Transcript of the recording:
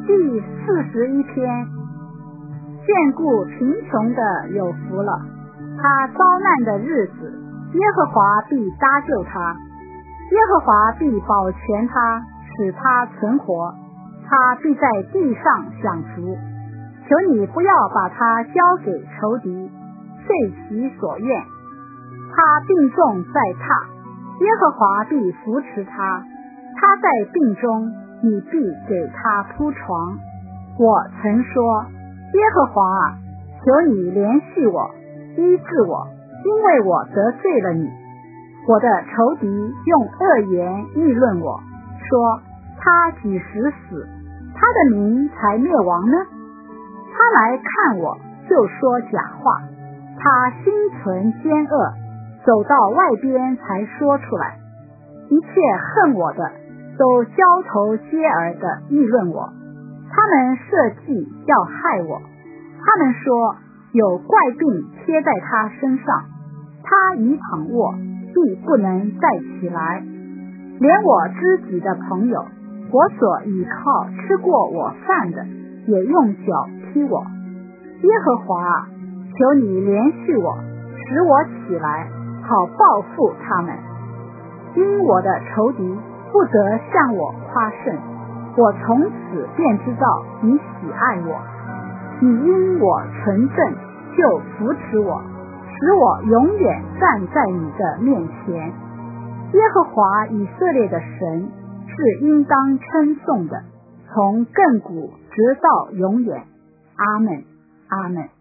第41篇，眷顾贫穷的有福了，他遭难的日子，耶和华必搭救他，耶和华必保全他，使他存活，他必在地上享福。求你不要把他交给仇敌，遂其所愿。他病重在榻，耶和华必扶持他，他在病中，你必给他铺床。我曾说，耶和华啊，求你怜恤我，医治我，因为我得罪了你。我的仇敌用恶言议论我，说他几时死，他的名才灭亡呢？他来看我，就说假话，他心存奸恶，走到外边才说出来。一切恨我的都交头接耳地议论我，他们设计要害我，他们说有怪病贴在他身上，他已躺卧，必不能再起来。连我知己的朋友，我所倚靠吃过我饭的，也用脚踢我。耶和华啊，求你怜恤我，使我起来，好报复他们。因我的仇敌不得向我夸胜，我从此便知道你喜爱我。你因我纯正，就扶持我，使我永远站在你的面前。耶和华以色列的神是应当称颂的，从亘古直到永远。阿们，阿们。